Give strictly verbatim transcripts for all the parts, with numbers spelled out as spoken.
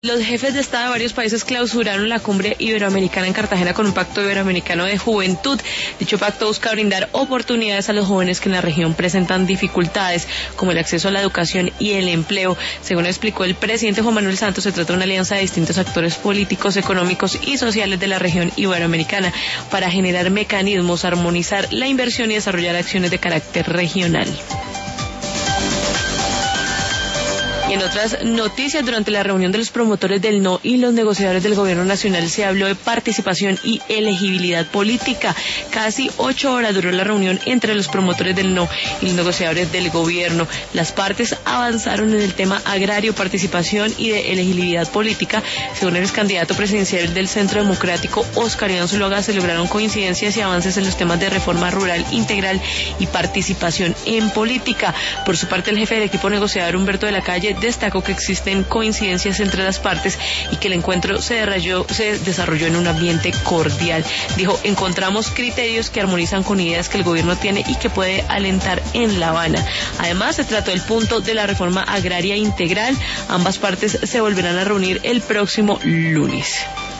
Los jefes de Estado de varios países clausuraron la cumbre iberoamericana en Cartagena con un pacto iberoamericano de juventud. Dicho pacto busca brindar oportunidades a los jóvenes que en la región presentan dificultades, como el acceso a la educación y el empleo. Según explicó el presidente Juan Manuel Santos, se trata de una alianza de distintos actores políticos, económicos y sociales de la región iberoamericana para generar mecanismos, armonizar la inversión y desarrollar acciones de carácter regional. Y en otras noticias, durante la reunión de los promotores del no y los negociadores del gobierno nacional se habló de participación y elegibilidad política. Casi ocho horas duró la reunión entre los promotores del no y los negociadores del gobierno. Las partes avanzaron en el tema agrario, participación y de elegibilidad política. Según el ex candidato presidencial del Centro Democrático, Óscar Iván Zuluaga, se lograron coincidencias y avances en los temas de reforma rural integral y participación en política. Por su parte, el jefe del equipo negociador, Humberto de la Calle, destacó que existen coincidencias entre las partes y que el encuentro se desarrolló, se desarrolló en un ambiente cordial. Dijo, encontramos criterios que armonizan con ideas que el gobierno tiene y que puede alentar en La Habana. Además, se trató el punto de la reforma agraria integral. Ambas partes se volverán a reunir el próximo lunes.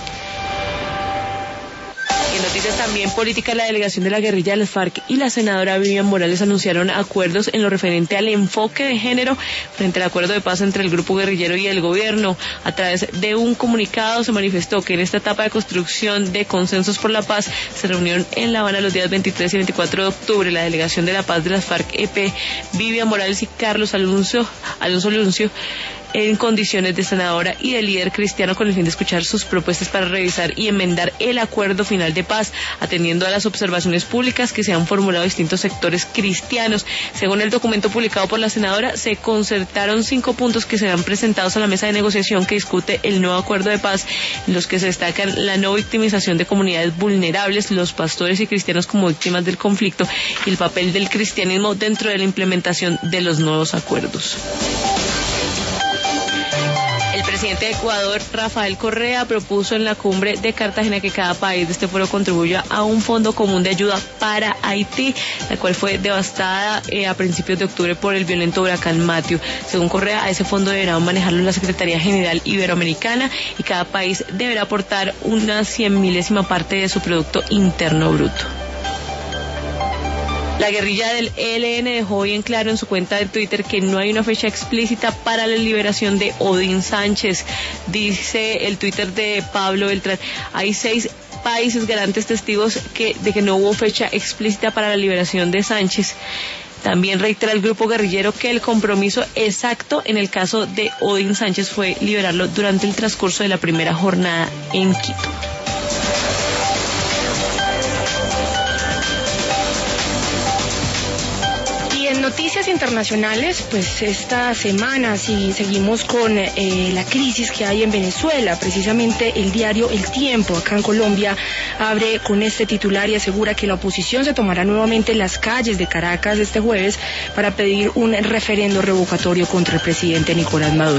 En noticias también política, la delegación de la guerrilla de las FARC y la senadora Vivian Morales anunciaron acuerdos en lo referente al enfoque de género frente al acuerdo de paz entre el grupo guerrillero y el gobierno. A través de un comunicado se manifestó que en esta etapa de construcción de consensos por la paz se reunieron en La Habana los días veintitrés y veinticuatro de octubre la delegación de la paz de las FARC-E P, Vivian Morales y Carlos Alonso, Alonso Luncio, en condiciones de senadora y de líder cristiano, con el fin de escuchar sus propuestas para revisar y enmendar el acuerdo final de paz, atendiendo a las observaciones públicas que se han formulado distintos sectores cristianos. Según el documento publicado por la senadora, se concertaron cinco puntos que serán presentados a la mesa de negociación que discute el nuevo acuerdo de paz, en los que se destacan la no victimización de comunidades vulnerables, los pastores y cristianos como víctimas del conflicto y el papel del cristianismo dentro de la implementación de los nuevos acuerdos. El presidente de Ecuador, Rafael Correa, propuso en la cumbre de Cartagena que cada país de este foro contribuya a un fondo común de ayuda para Haití, la cual fue devastada eh, a principios de octubre por el violento huracán Matthew. Según Correa, a ese fondo deberá manejarlo la Secretaría General Iberoamericana y cada país deberá aportar una cien milésima parte de su Producto Interno Bruto. La guerrilla del E L N dejó hoy en claro en su cuenta de Twitter que no hay una fecha explícita para la liberación de Odín Sánchez. Dice el Twitter de Pablo Beltrán, hay seis países garantes testigos que, de que no hubo fecha explícita para la liberación de Sánchez. También reitera el grupo guerrillero que el compromiso exacto en el caso de Odín Sánchez fue liberarlo durante el transcurso de la primera jornada en Quito. Noticias internacionales, pues esta semana si seguimos con eh, la crisis que hay en Venezuela. Precisamente el diario El Tiempo, acá en Colombia, abre con este titular y asegura que la oposición se tomará nuevamente las calles de Caracas este jueves para pedir un referendo revocatorio contra el presidente Nicolás Maduro.